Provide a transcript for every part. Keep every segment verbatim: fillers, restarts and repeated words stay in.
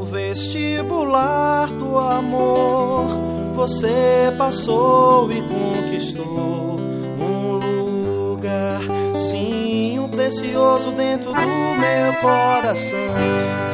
vestibular do amor, você passou e conquistou um lugar, sim, um precioso dentro do meu coração.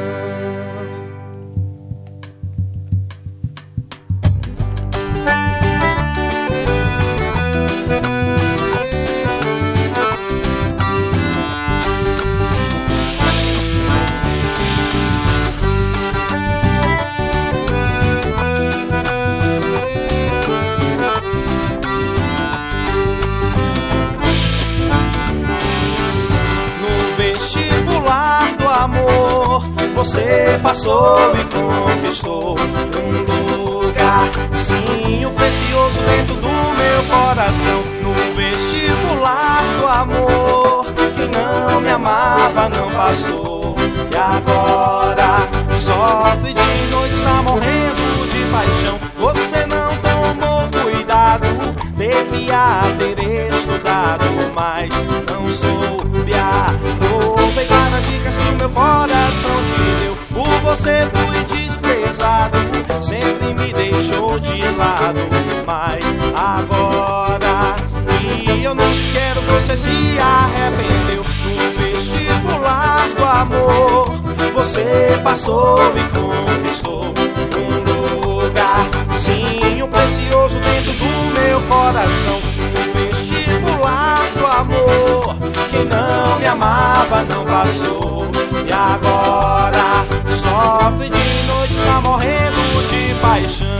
Vestibular do amor, você passou e conquistou um lugar, sim, o precioso dentro do meu coração. No vestibular do amor, quem não me amava não passou, e agora sofre de noite, está morrendo de paixão. Você não tomou cuidado, devia ter estudado, mas não soube aproveitar as dicas que o meu coração te deu. Por você fui desprezado, sempre me deixou de lado, mas agora que eu não te quero, você se arrependeu. No vestibular do amor, você passou e conquistou um lugar, sim, um precioso dentro do meu coração. No vestibular do amor, quem não me amava não passou, e agora sofre de noite, está morrendo de paixão.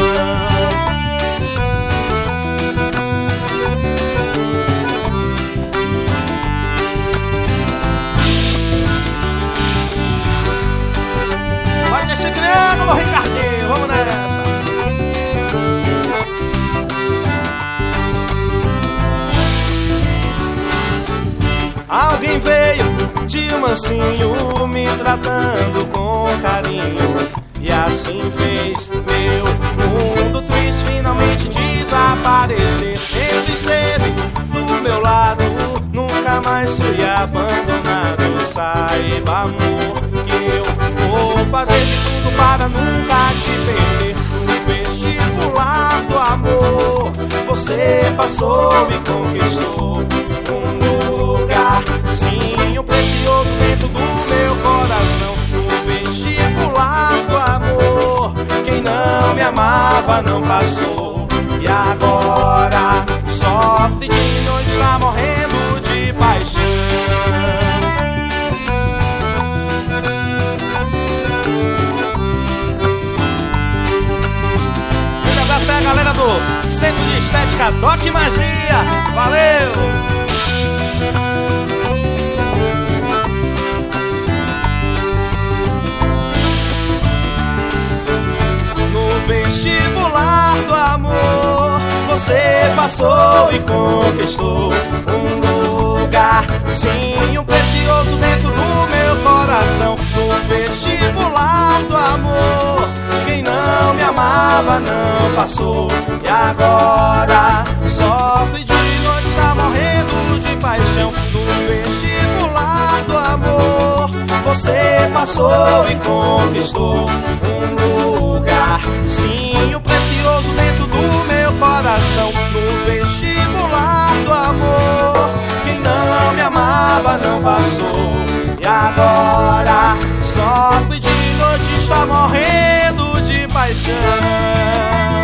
Vai nesse triângulo, Ricardinho, vamos nessa. Alguém veio de mansinho, me tratando com carinho, e assim fez meu mundo triste finalmente desaparecer. Sempre esteve do meu lado, nunca mais fui abandonado. Saiba, amor, que eu vou fazer de tudo para nunca te perder. No vestibular do amor, você passou e conquistou um lugar, sim, um precioso dentro do meu coração. No vestibular do amor, quem não me amava não passou, e agora sofre de noite, está morrendo de paixão. Um abraço aí a galera do Centro de Estética Doc Magia, valeu! Vestibular do amor, você passou e conquistou um lugar, sim, um precioso dentro do meu coração. No vestibular do amor, quem não me amava não passou, e agora sofre de noite, está morrendo de paixão. No vestibular do amor, você passou e conquistou um lugar, sim, o precioso dentro do meu coração. No vestibular do amor, quem não me amava não passou, e agora sofre de noite, está morrendo de paixão.